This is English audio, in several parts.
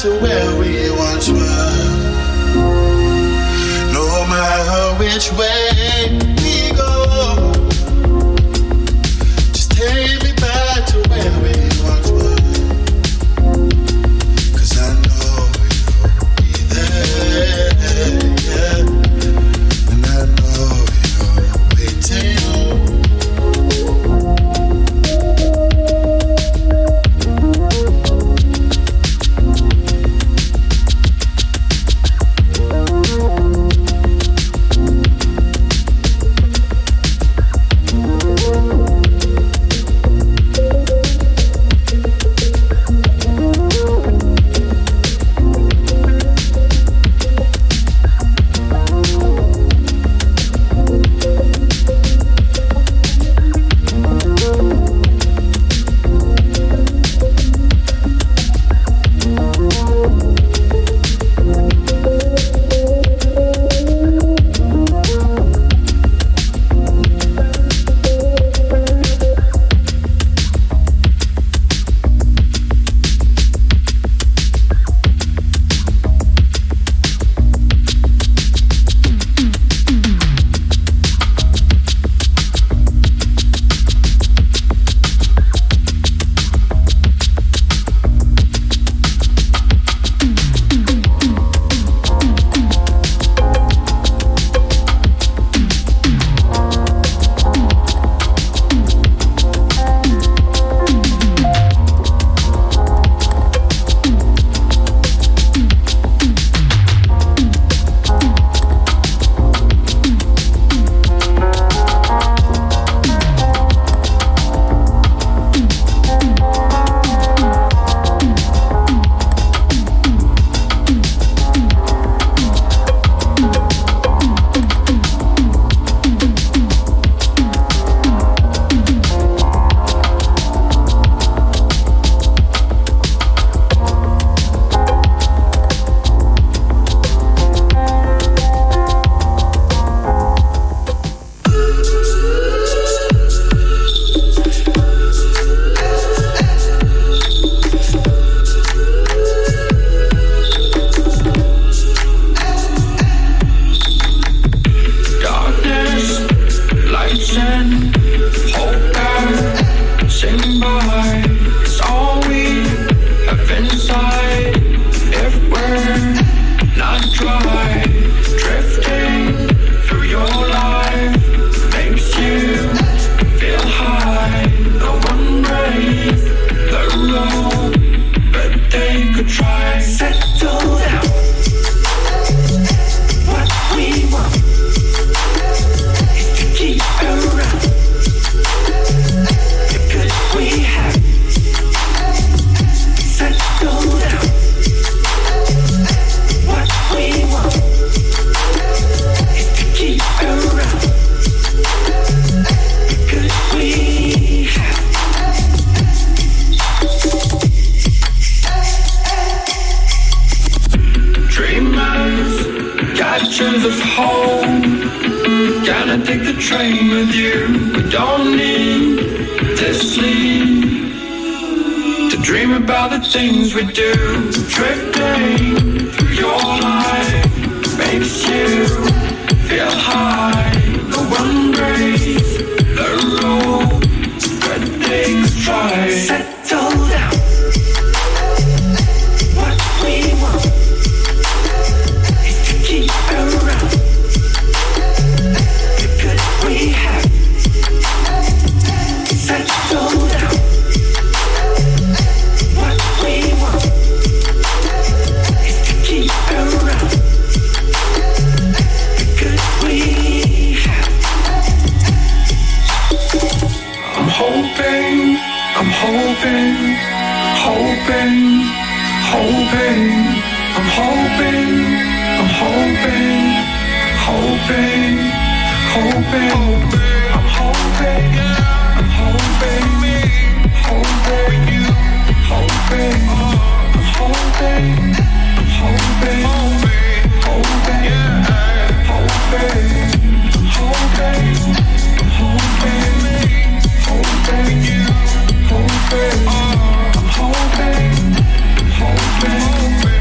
to where we once were. No matter which way we go, just take me back to where we once were. 'Cause I know you'll be there, yeah. And I know you're waiting. I'm hoping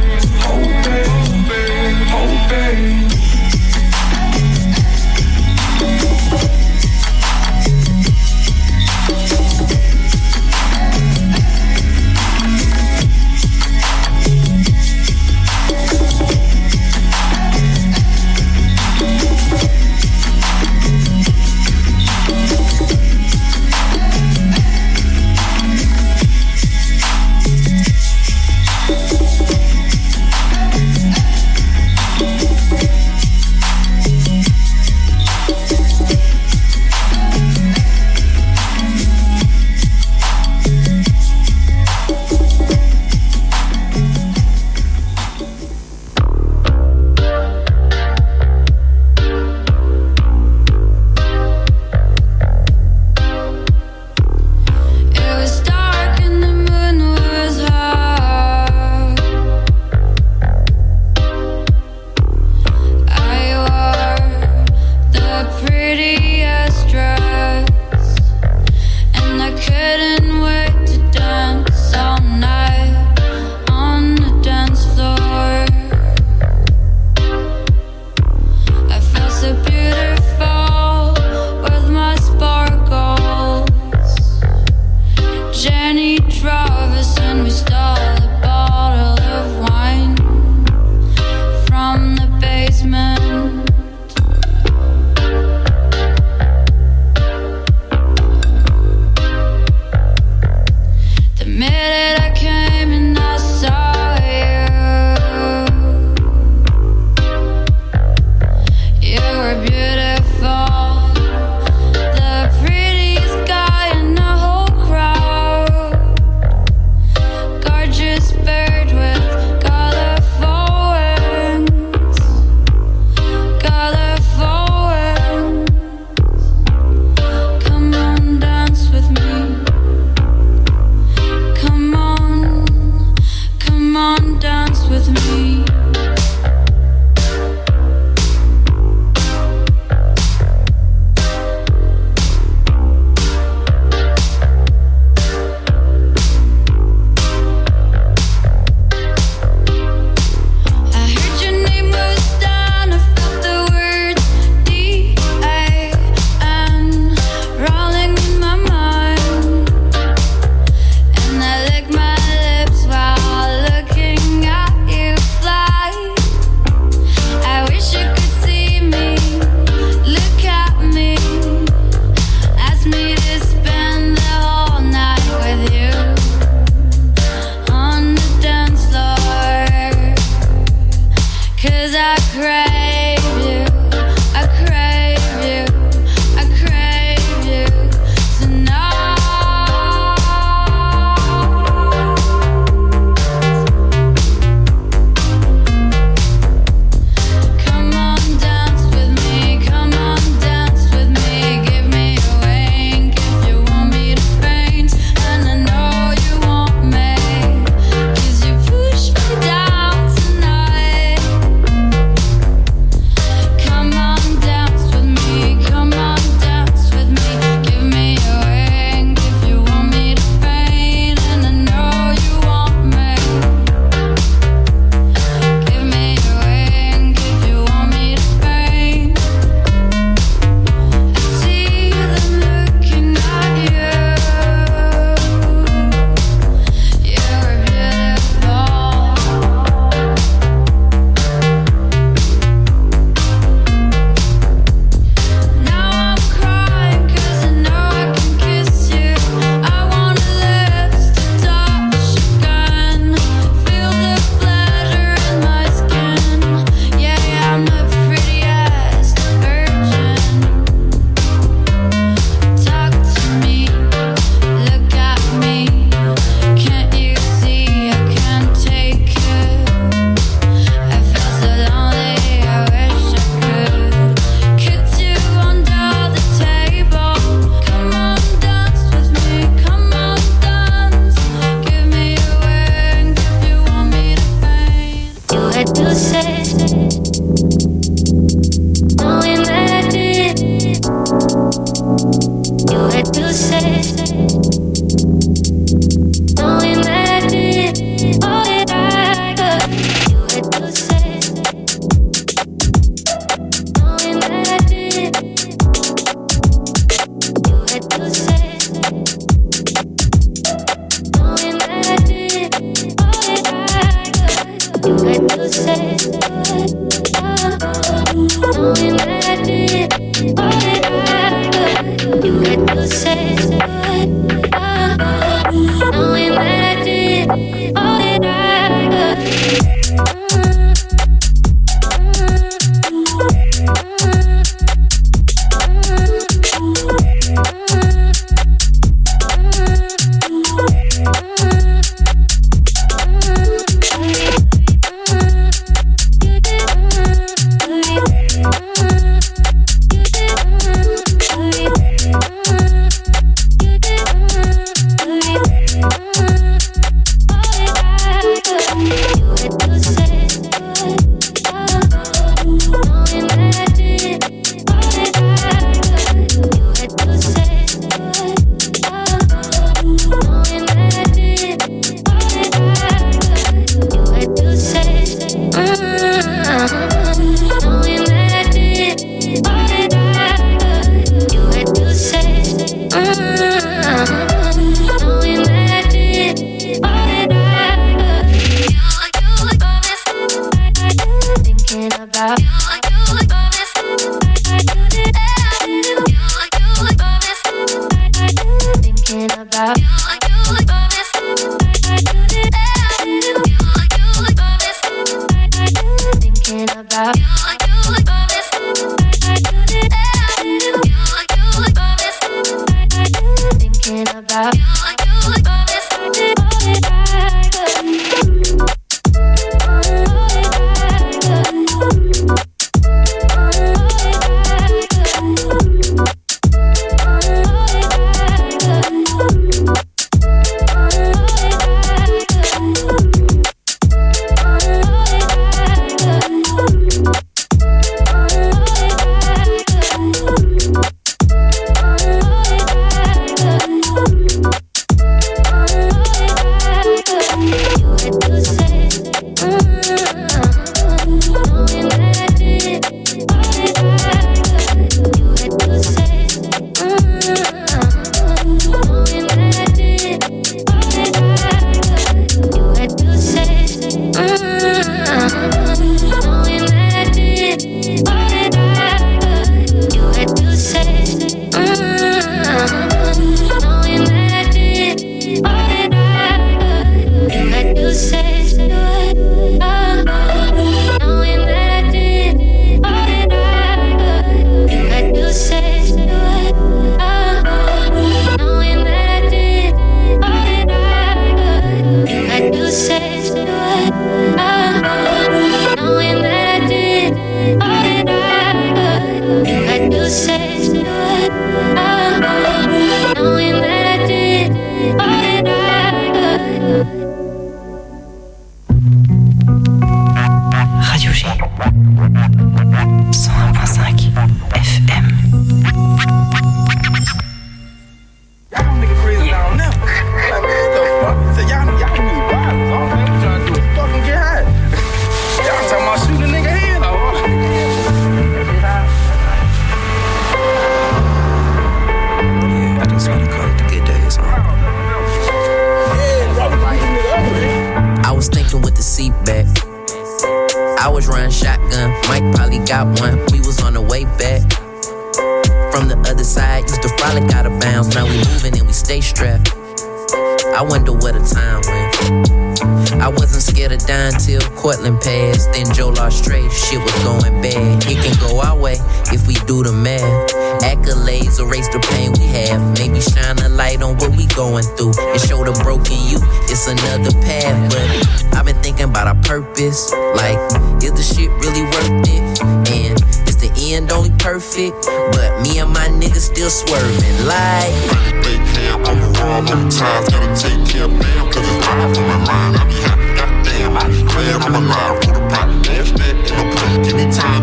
Cortland passed, then Joe lost Trey. Shit was going bad. It can go our way if we do the math. Accolades erase the pain we have. Maybe shine a light on what we going through and show the broken you it's another path. But I've been thinking about our purpose. Like, is the shit really worth it? And is the end only perfect? But me and my niggas still swerving. Like, big ham on the wrong on the times. Gotta take care of them, cause it's live on my mind. I be happy. I'm glad I'm alive, put a pot, dash that in a pot. Give me time,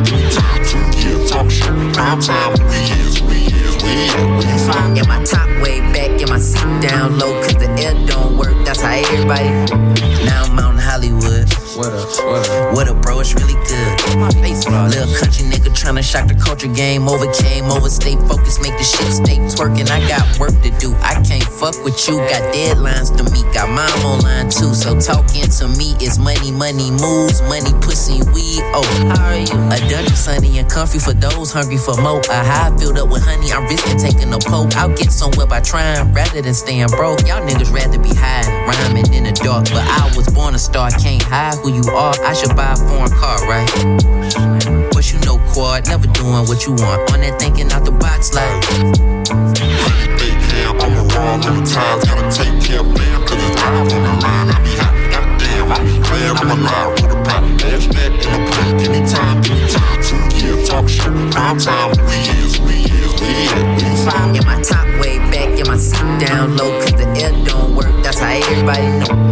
2 years, talk shit, prime time, we is. Yeah, my top way back, yeah, my seat down low, cause the air don't work, that's how everybody. Now I'm out in Hollywood. What up? What up, bro, it's really good. my face. Little country nigga tryna shock the culture game. Overcame, stay focused, make the shit stay twerking. I got work to do, I can't fuck with you. Got deadlines to meet, got mine online too. So talking to me is money, money moves, money, pussy, weed. Oh, how are you? A dungeon sunny and comfy for those hungry for more. A high filled up with honey, I'm risking taking a poke. I'll get somewhere by trying rather than staying broke. Y'all niggas rather be hiding, rhyming in the dark. But I was born a star, can't hide who you are. I should buy a foreign car, right? But you know quad, never doing what you want. On that thinking out the box like I'm around all the time, gotta take care of man, cause it's live on the line. I be hot, goddamn, I be glad I'm alive. Put a pot, ash that in a pot. Anytime, 2 years, talk shit. Prime time, we is. Yeah, my top way back, yeah, my seat down low. Cause the air don't work, that's how everybody know.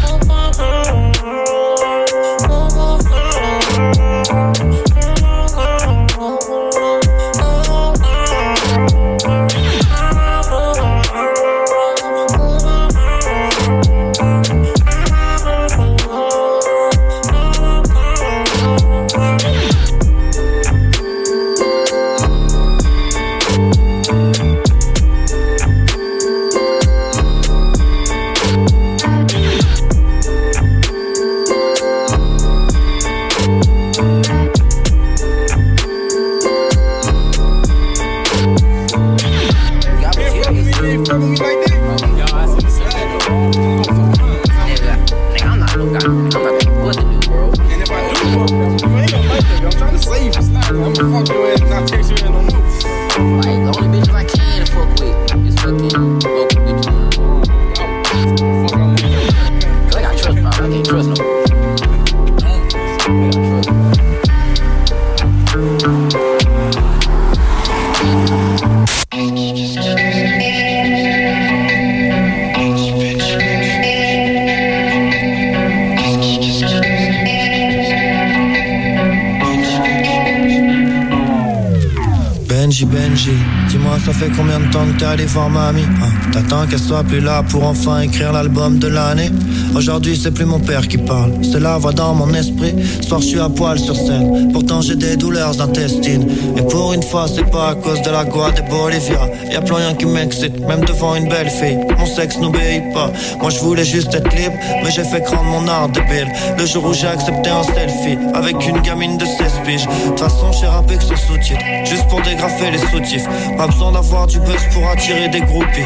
Benji, dis-moi ça fait combien de temps que t'es allé voir mamie T'attends qu'elle soit plus là pour enfin écrire l'album de l'année. Aujourd'hui c'est plus mon père qui parle, c'est la voix dans mon esprit. Ce soir je suis à poil sur scène, pourtant j'ai des douleurs intestines. Et pour une fois c'est pas à cause de la Guade et Bolivia. Y'a plus rien qui m'excite, même devant une belle fille. Mon sexe n'obéit pas, moi je voulais juste être libre. Mais j'ai fait craindre mon art débile le jour où j'ai accepté un selfie avec une gamine de 16 piges. De toute façon j'ai rappé que ce sous-titre, juste pour dégrafer les soutifs. Pas besoin d'avoir du buzz pour attirer des groupies.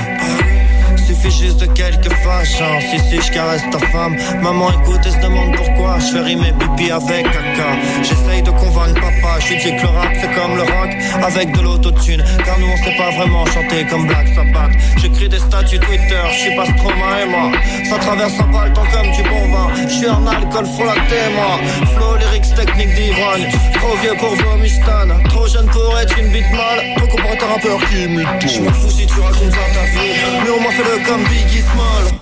Suffit juste de quelques fâches, hein. Si je caresse ta femme, maman écoute et se demande pourquoi je fais rimer pipi avec caca. J'essaye de convaincre papa, je lui dis que le rap c'est comme le rock avec de l'autotune, car nous on sait pas vraiment chanter comme Black Sabbath. J'écris des statuts Twitter, je suis pas Stromae et moi. Ça traverse un pas le temps comme du bon vin. Je suis un alcool frelaté moi. Flow, lyrics, technique d'ivrogne. Trop vieux pour Vomistan, trop jeune pour être une bite mal. Trop con pour être un rappeur qui imite tout. Je m'en fous si tu racontes ça ta vie, mais au moins fais-le comme Biggie Small.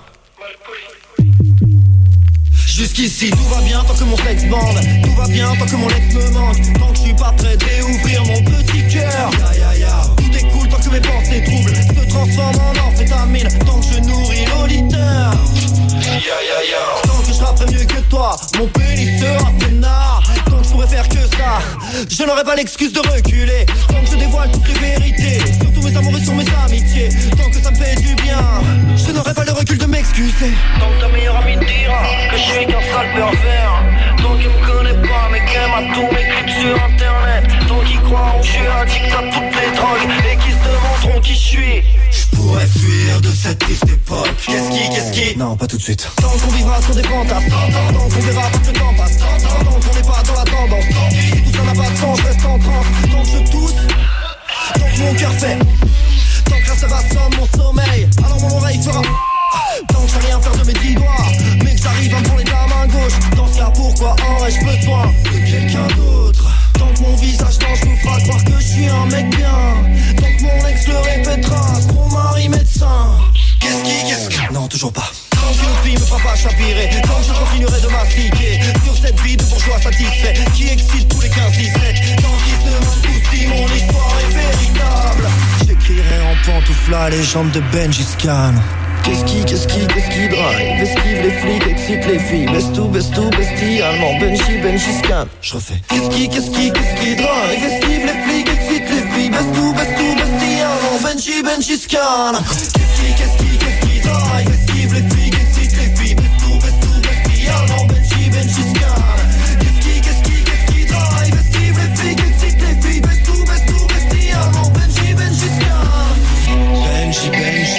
Jusqu'ici tout va bien tant que mon sexe bande. Tout va bien tant que mon ex me manque. Tant que je suis pas prêt de réouvrir mon petit cœur. Tout est cool tant que mes pensées troubles se transforment en amphétamine. Tant que je nourris l'auditeur. Tant que je rapperai mieux que toi, mon pénis sera peinard. Tant que je pourrais faire que ça, je n'aurai pas l'excuse de reculer. Tant que je dévoile toutes les vérités, surtout mes amours et sur mes amitiés. Tant que ça me fait du bien, je n'aurai pas le recul de m'excuser. Tant que ta meilleure amie dira que je suis qu'un sale pervers. Tant qu'il me connaît pas mais qu'elle m'a tout m'écrit sur internet. Tant qu'ils croiront que je suis addict à toutes les drogues et qu'ils se demanderont qui je suis. Je pourrais fuir de cette triste époque. Qu'est-ce qui Non, pas tout de suite. Tant qu'on vivra sur des fantasmes, tant qu'on verra pas que le temps passe, tant qu'on n'est pas dans la tendance, tout ça n'a pas de sens, je reste en transe. Tant que je tousse, tant que mon cœur fait, tant que ça va sans mon sommeil, alors mon oreille fera. Tant que je sais rien faire de mes 10 doigts, mais que j'arrive à me prendre de la main gauche. Dans ce cas pourquoi aurais-je besoin de quelqu'un d'autre? Tant que mon visage change vous fera croire que je suis un mec bien. Tant que mon ex le répétera, mon mari médecin. Qu'est-ce qui Non, toujours pas. Tant qu'une fille me fera pas chavirer, tant que je continuerai de m'appliquer sur cette vie de bourgeois satisfait qui excite tous les 15-17. Tant qu'ils se demandent tous si mon histoire est véritable, j'écrirai en pantoufle la légende de Benji Scan. Qu'est-ce qui drive? Esquive les flics, excite les filles. Bestie, allemand, Benji scan. Je refais. Qu'est-ce qui drive? Esquive les flics, excite les filles. Bestie, allemand, Benji scan. Qu'est-ce qui drive? Esquive les flics, excite les filles. Bestie, allemand, Benji scan. Qu'est-ce qui drive? Esquive les flics, excite les filles. Bestie, allemand, Benji scan. Benji.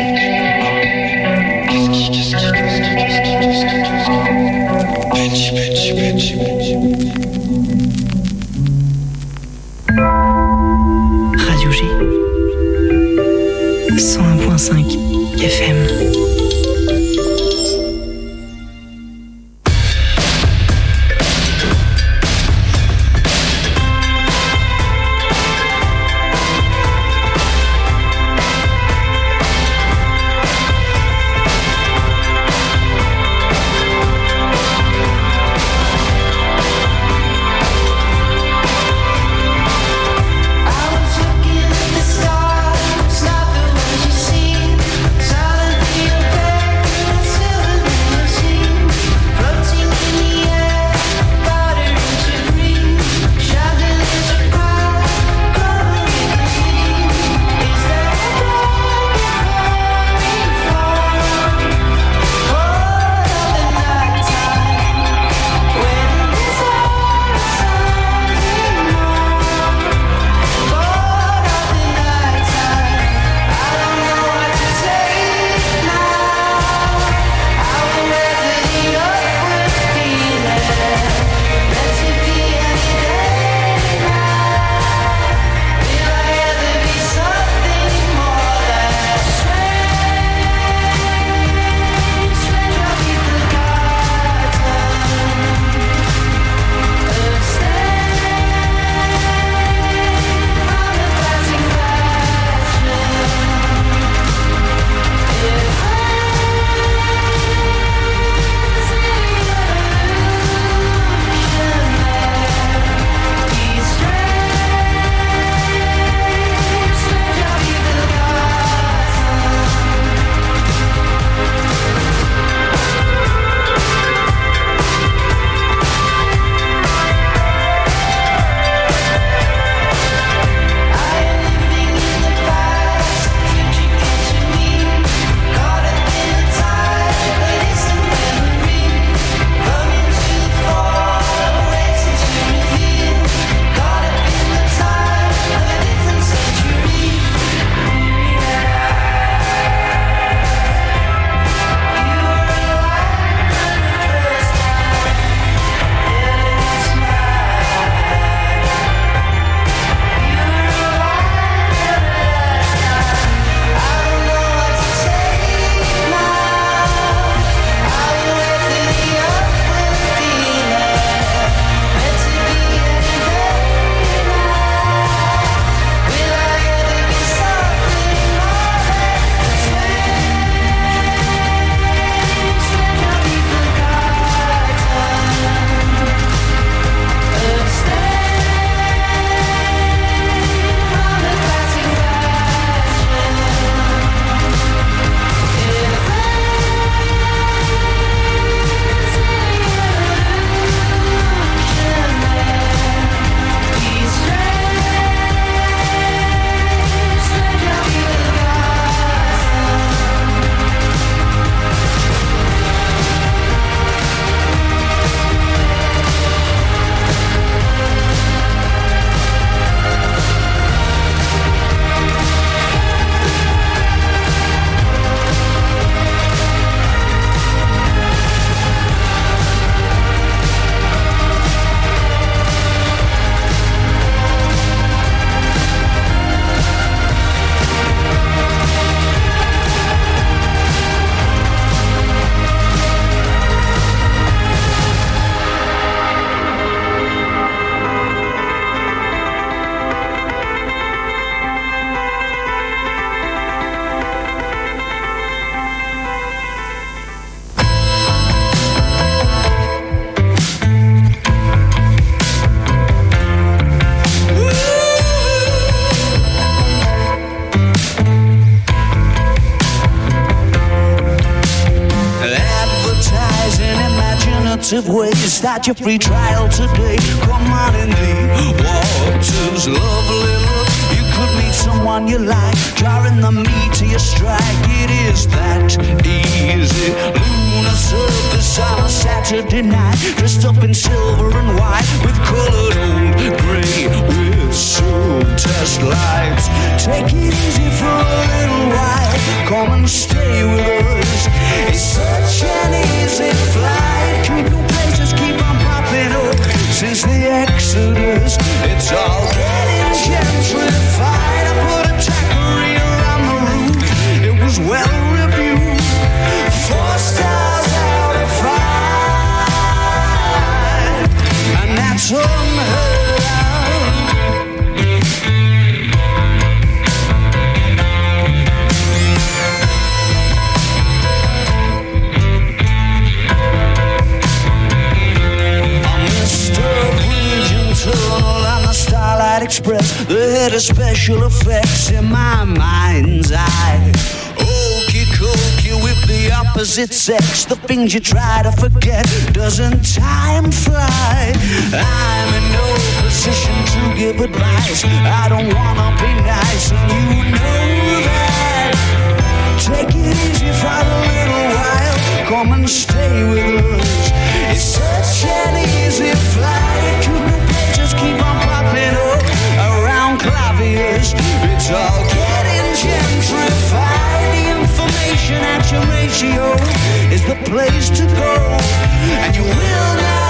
Radio G 101.5 FM. Silently expensive ways. Start your free trial today. Come on in the waters, lovely look. You could meet someone you like, drawing the meat to your strike. It is that easy. Lunar surface on a Saturday night, dressed up in silver and white, with colored old gray whistle test lights. Take it easy for a little while. Come and stay with us. It's such an easy flight. Keep your places, keep on popping up. Since the Exodus, it's all getting gentrified. I put a taqueria on the roof. It was well reviewed. 4 stars out of 5, and that's unheard of. On the Starlight Express, the head of special effects in my mind's eye. Okey cokey with the opposite sex, the things you try to forget. Doesn't time fly? I'm in no position to give advice. I don't wanna be nice, and you know that. Take it easy for a little while. Come and stay with us. It's such an easy flight. Just keep on popping up around claviers. It's all getting gentrified. The information action ratio is the place to go, and you will not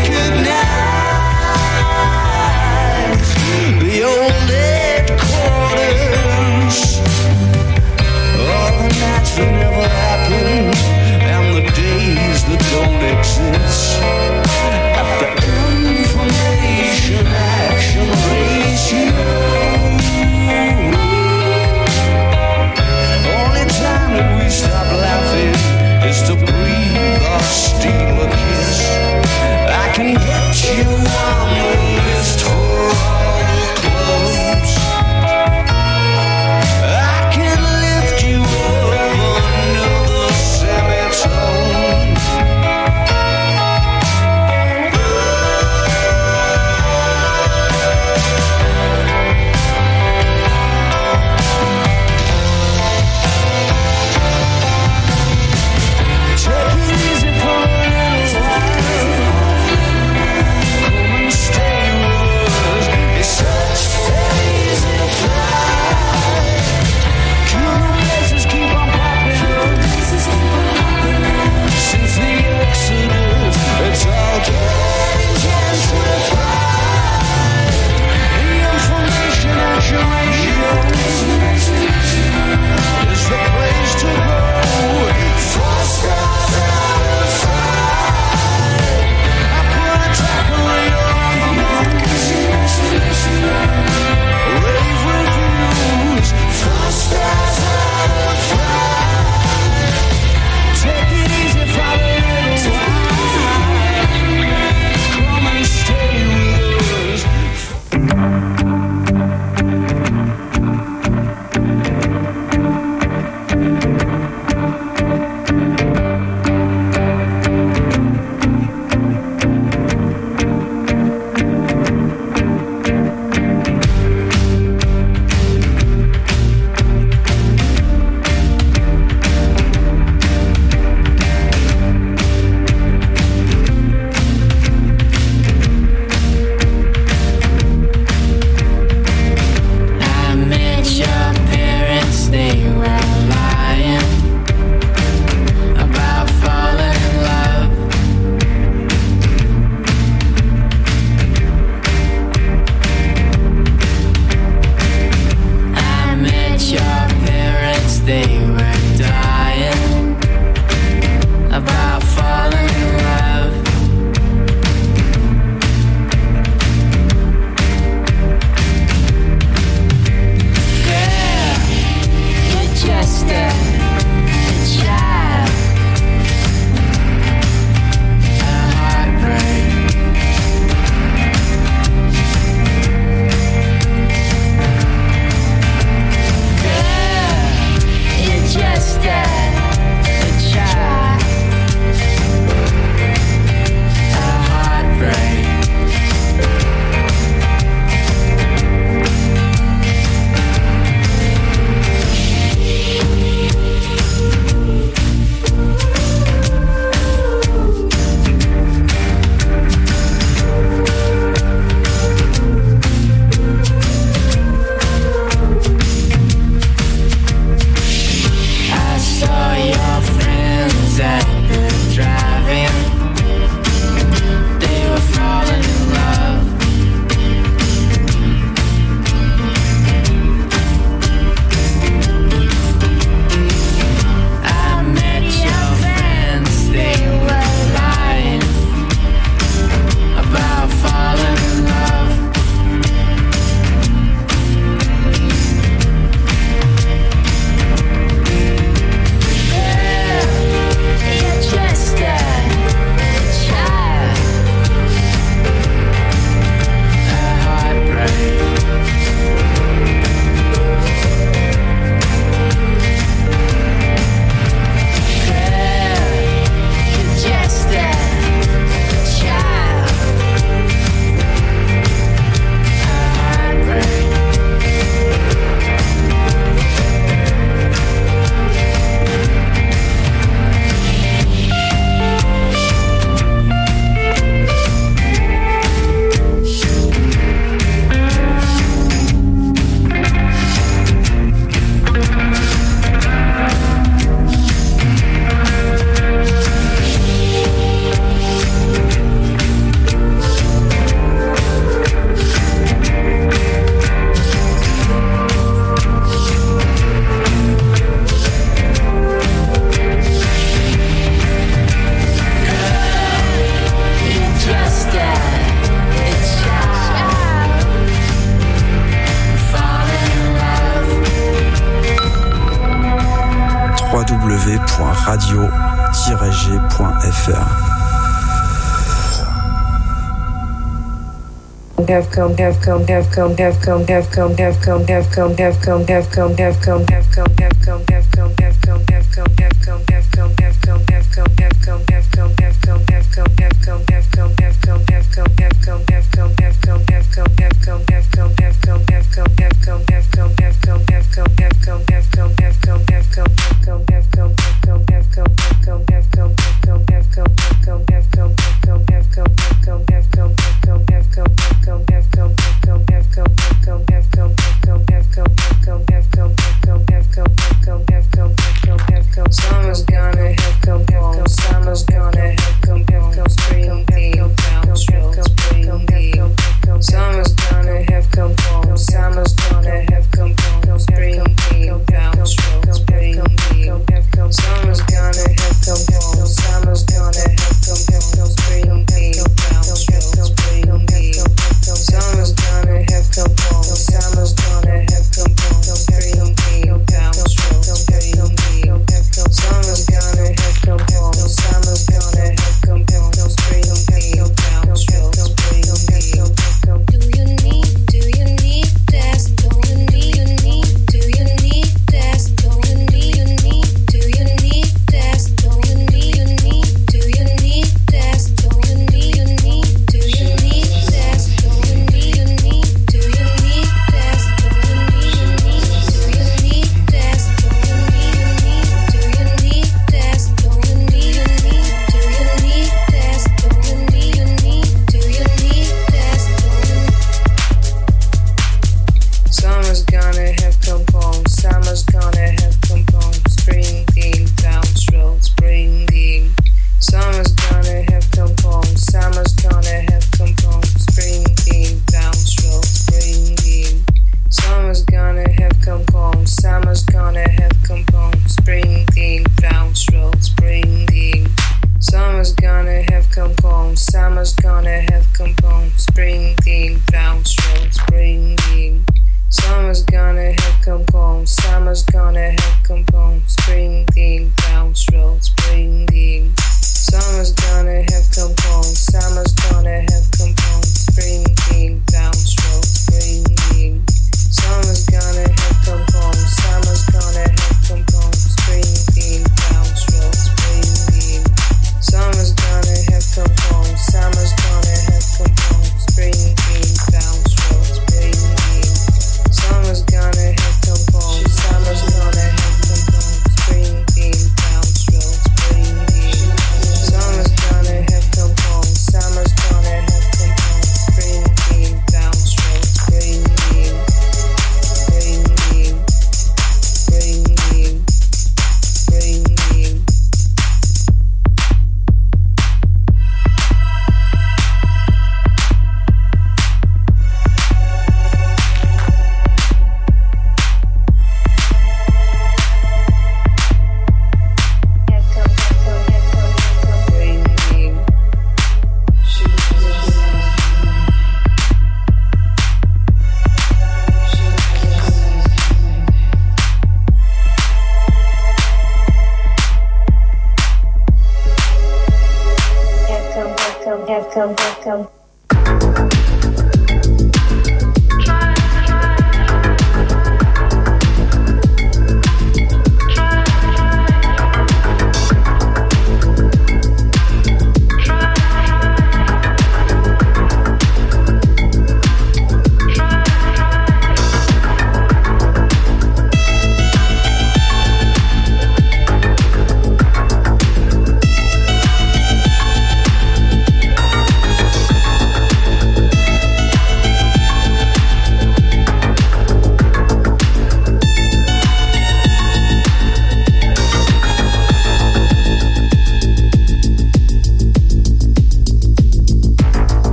recognize the old headquarters. All the nights that never happened, and the days that don't exist. At the information action ratio, only time that we stop laughing is to breathe or steal a kiss. I can get you on the list for all the clothes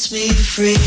sets me free.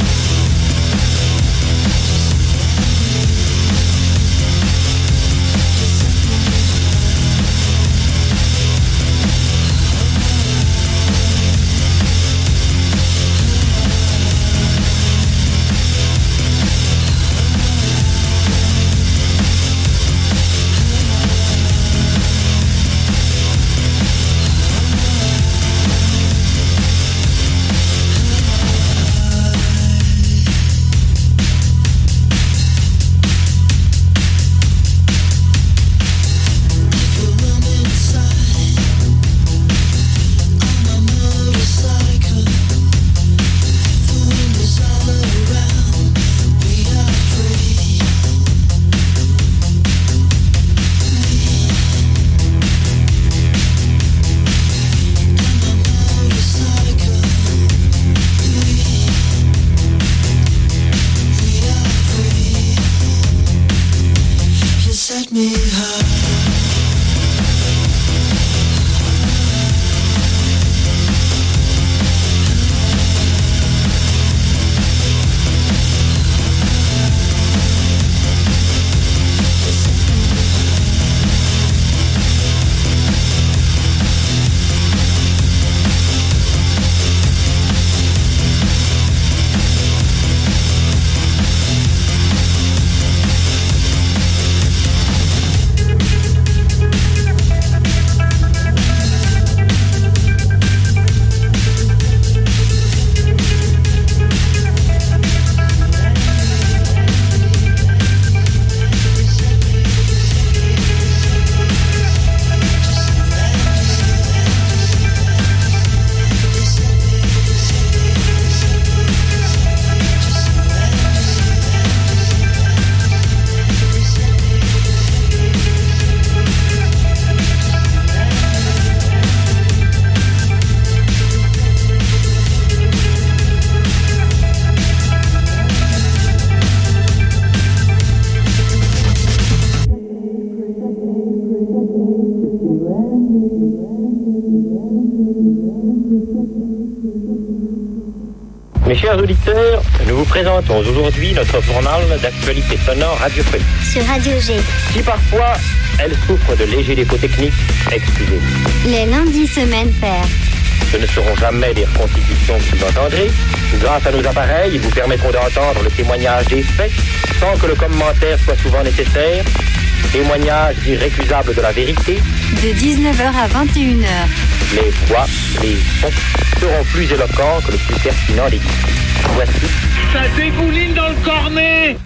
Mes chers auditeurs, nous vous présentons aujourd'hui notre journal d'actualité sonore radiophonique. Sur Radio G. Si parfois elle souffre de légers défauts techniques, excusez-nous. Les lundis semaines paires. Ce ne seront jamais des reconstitutions que vous entendrez. Grâce à nos appareils, ils vous permettront d'entendre le témoignage des faits sans que le commentaire soit souvent nécessaire. Témoignage irrécusable de la vérité. De 19h à 21h. Les voix, les sons seront plus éloquents que le plus pertinent des discours. Voici. Ça dégouline dans le cornet.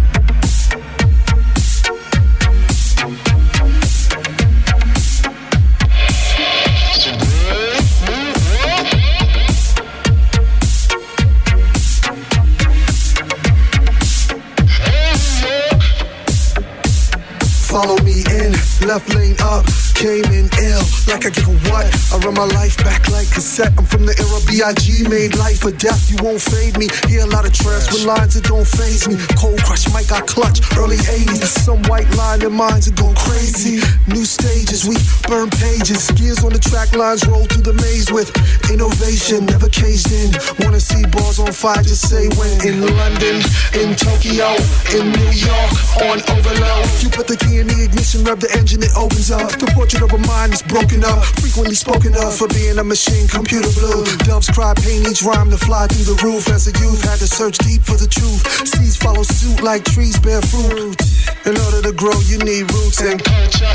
Follow me in, left lane up, came in ill, like I give a what? I run my life back like cassette, I'm from the era B.I.G. made life or death, you won't fade me, hear a lot of trash with lines that don't faze me, cold crush, mic got clutch, early 80s, some white line, their minds are going crazy, new stages, we burn pages, gears on the track lines, roll through the maze with innovation, never caged in, wanna see balls on fire, just say when, in London, in Tokyo, in New York, on overload, you put the key in the ignition, rev the engine, it opens up. The portrait of a mind is broken up, frequently spoken of for being a machine, computer blue. Doves cry, pain each rhyme to fly through the roof. As a youth, had to search deep for the truth. Seeds follow suit like trees bear fruit. In order to grow, you need roots and culture.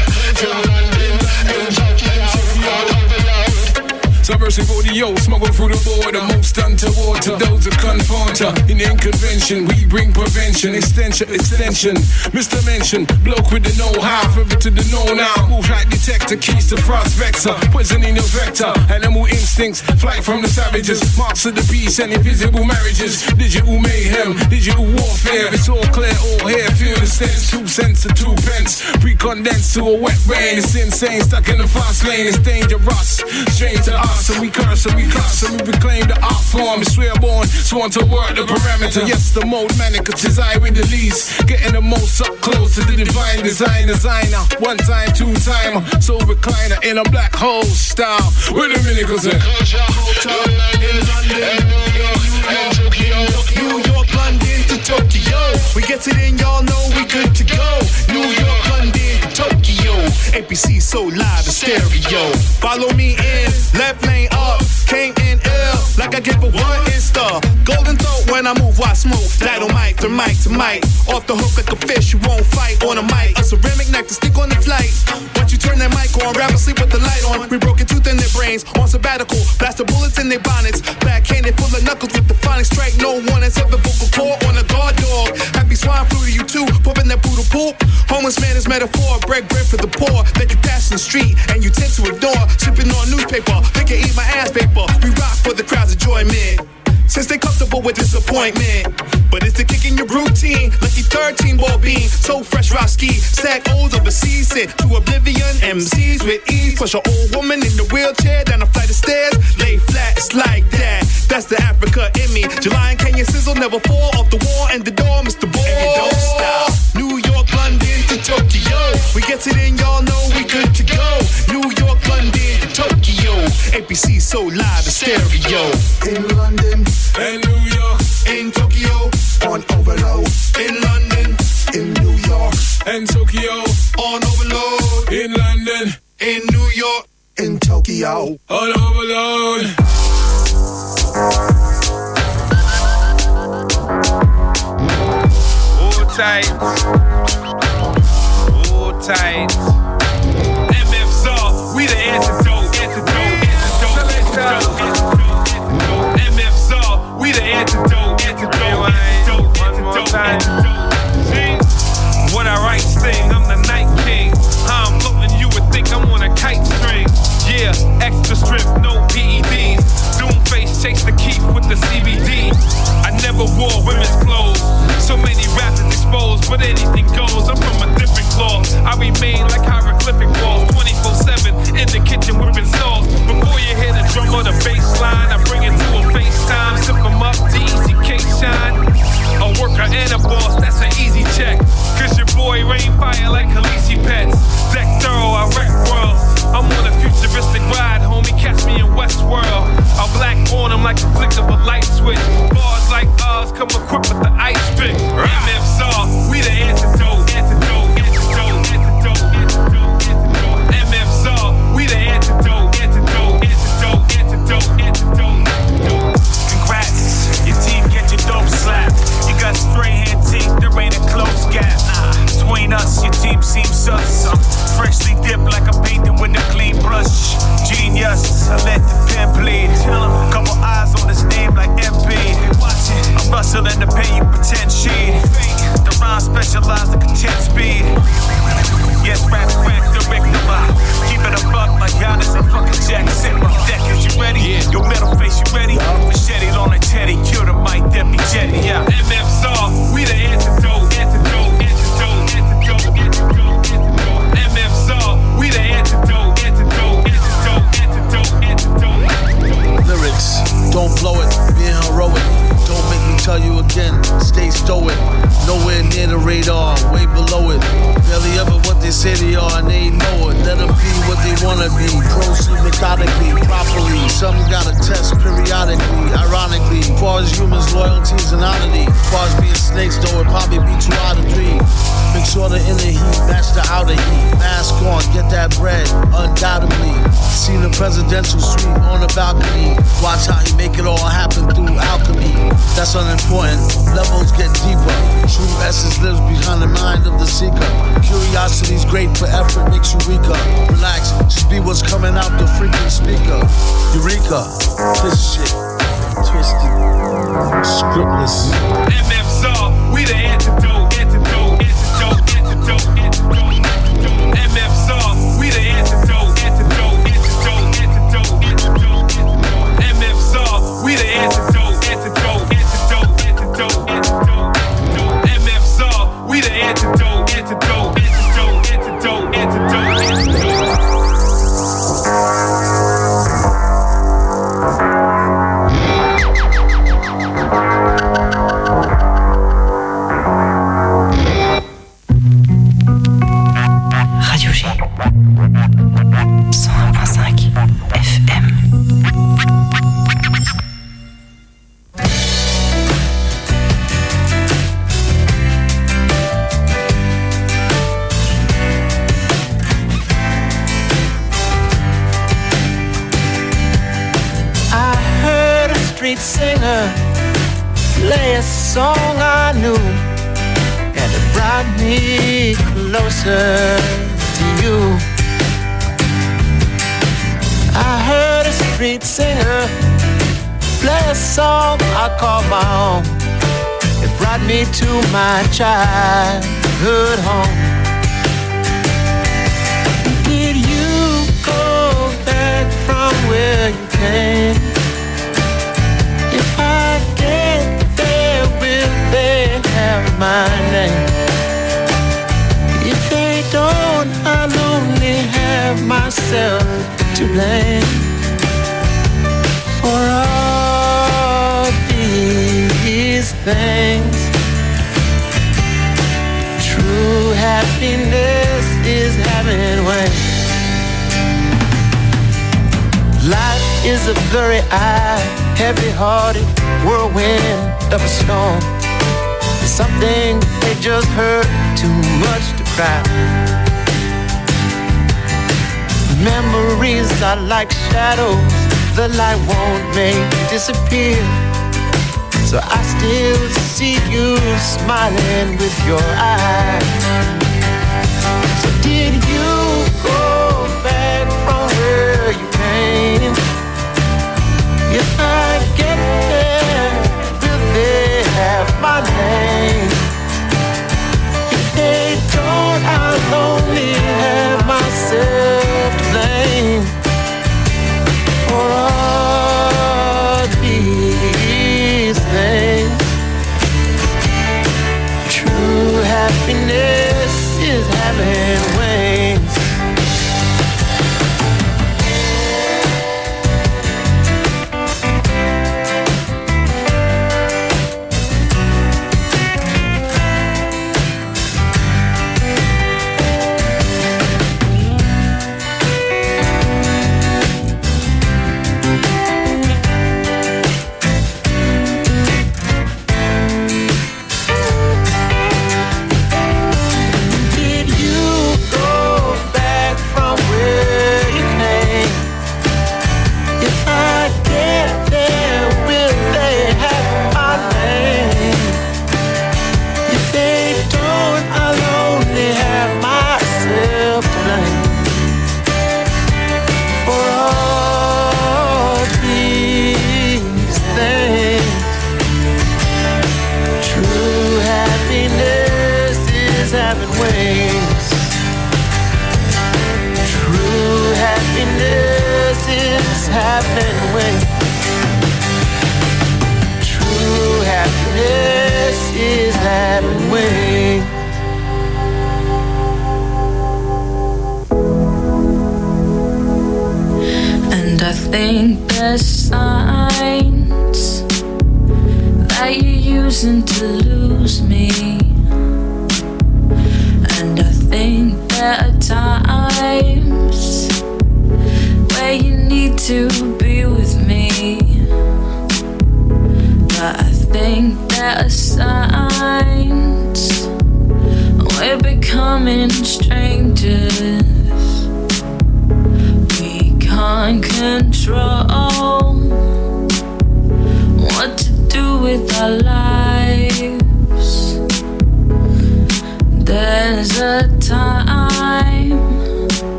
Subversive audio, smuggled through the border, most untoward to those who conform to in inconvention. We bring prevention, extension. Mr. Mention, bloke with the know-how, pivot to the know now. Move like detector, keys to frost vector, poison in your vector. Animal instincts, flight from the savages, marks of the beast and invisible marriages. Digital mayhem, digital warfare. It's all clear, all here, feel the sense. 2 cents to 2 pence, pre-condensed to a wet rain. It's insane, stuck in the fast lane. It's dangerous, strange to us. boss and we curse and we cuss and we reclaim the art form. We swear born, sworn to work the parameter. Yes, the mode manicus is I win the least. Getting the most up close to the divine designer. One time, two time, so recliner in a black hole style. Where the minicals in? New York, London to Tokyo. We get it in, y'all know we good to go. New York, London to Tokyo. APC so live and stereo. Follow me in, left lane up. Came in ill, like I give a one insta. Golden throat when I move, I smoke. Dynamite from mic to mic. Off the hook like a fish, you won't fight on a mic. A ceramic knife to stick on the flight. Once you turn that mic on, rappers sleep with the light on. We broke a tooth in their brains, on sabbatical. Blast the bullets in their bonnets. Backhanded full of knuckles with the phonic strike. No one has ever vocal core on a guard dog. Happy swine flu to you too, pooping that poodle poop. Homeless man is metaphor, break bread for the poor. That you pass in the street and you tend to ignore. Sipping on newspaper, they can eat my ass paper. We rock for the crowd's enjoyment. Since they comfortable with disappointment. But it's the kick in your routine, lucky 13 ball beam. So fresh Roski, stack O's overseas, sent to oblivion. MCs with ease, push an old woman in the wheelchair down a flight of stairs. Lay flat, it's like that. That's the Africa in me. July and Kenya sizzle, never fall off the wall. And the door, Mr. Ball. And you don't stop. New York, London to Tokyo. We get it in, y'all know we good to go. New York, London to Tokyo. APC so live and stereo. In London, in New York, in Tokyo, on overload. In London, in New York, in Tokyo, on overload. In London, in New York, in Tokyo, on overload. Hold tight, hold tight. MF's off, we the antidote. MF's off, we the antidote. When I write sing, I'm the night king. How I'm floating, you would think I'm on a kite string. Yeah, extra strip, no PEDs. Doomface chase the keep with the CBD. I never wore women's clothes. So many rappers exposed, but anything goes. I'm from a different cloth. I remain like hieroglyphic walls. 24/7 in the kitchen whipping sauce. Before you hear the drum or the bass line, I bring it to a FaceTime. Sip 'em up, DECK shine. A worker and a boss, that's an easy check. Cause your boy rain fire like Khaleesi pets. Deck thorough, I wreck world. I'm on a futuristic ride, homie, catch me in Westworld. I'll black on them like the flick of a light switch. Bars like ours come equipped with the ice pick. MF's off, we the antidote. MF's off, we the antidote. Congrats, your team get your dope slapped. You got straight hand teeth, there ain't a close gap. Between us, your team seems sus. I'm freshly dipped like a painting with a clean brush. Genius, I let the pen bleed. Couple eyes on his name like MP. I'm rustling the pain, you pretend she. The rhyme specialized in content speed. Yes, rap the victim. Keep it a buck like Giannis and fucking Jack Simmer. Deck, is you ready? Yeah. Your middle face, you ready? Machete on a teddy, kill the mic, Debbie Jetty. Yeah. MF's off, we the antidote. MF's off, we the antidote. Lyrics, don't blow it, being heroic. Don't make me tell you again, stay stoic. Nowhere near the radar, way below it. Barely ever what they say they are and they know it. Let them be what they wanna be. Proceed methodically, properly. Some gotta test periodically. Ironically, as far as humans, loyalty is an oddity. As far as being snakes, though, it probably be too odd to dream. Make sure the inner heat match the outer heat. Mask on, get that bread, undoubtedly. See the presidential suite on the balcony. Watch how he make it all happen through alchemy. That's unimportant. Levels get deeper. True essence lives behind the mind of the seeker. Curiosity's great, but effort makes you weaker. Relax, just be what's coming out the freaking speaker. Eureka, this shit, twisted, scriptless. MF's off, we the antidote. MF's off, we the antidote. MF's off, we the antidote. MF's off, we the antidote. street singer play a song I knew, and it brought me closer to you. I heard a street singer play a song I call my own. It brought me to my childhood home. Did you go back from where you came? If I get there, will they have my name? If they don't, I'll only have myself to blame for all these things. True happiness is having wings. Life is a blurry-eyed, heavy-hearted whirlwind of a storm. Some things they just hurt too much to cry. Memories are like shadows the light won't make disappear. So I still see you smiling with your eyes. So did you go back from where you came? If I get there, will they have my name? If they don't, I'll only have myself to blame for all these things. True happiness is having wings.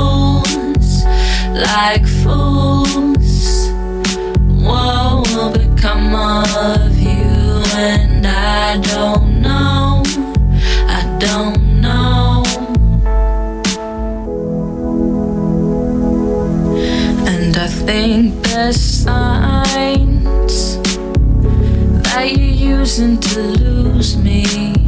Like fools, what will become I don't know, I don't know. And I think there's signs that you're using to lose me.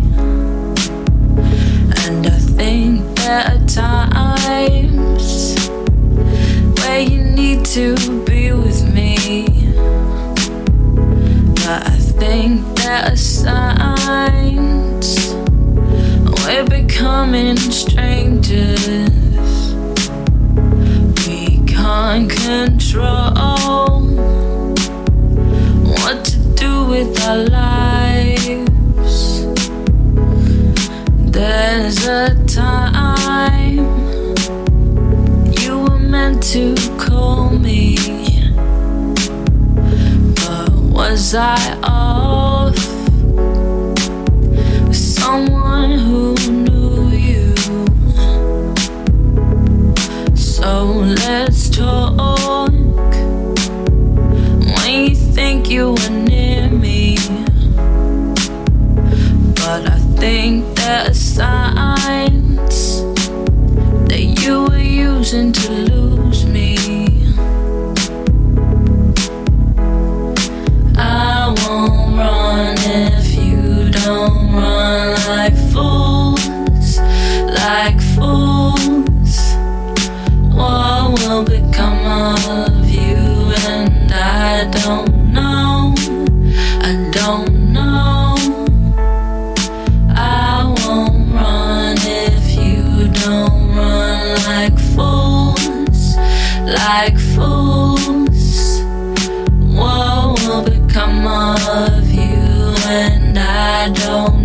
And I think there are times where you need to be with me. But I think there are signs we're becoming strangers. We can't control what to do with our lives. There's a time you were meant to call me, but was I off with someone who knew you? So let's talk when you think you were near me. But I think there are signs that you were using to lose me. I won't run if you don't run like fools, like fools. What will become of you? And I don't know, I don't know. I won't run if you don't run like fools, like fools. What will become of you? And I don't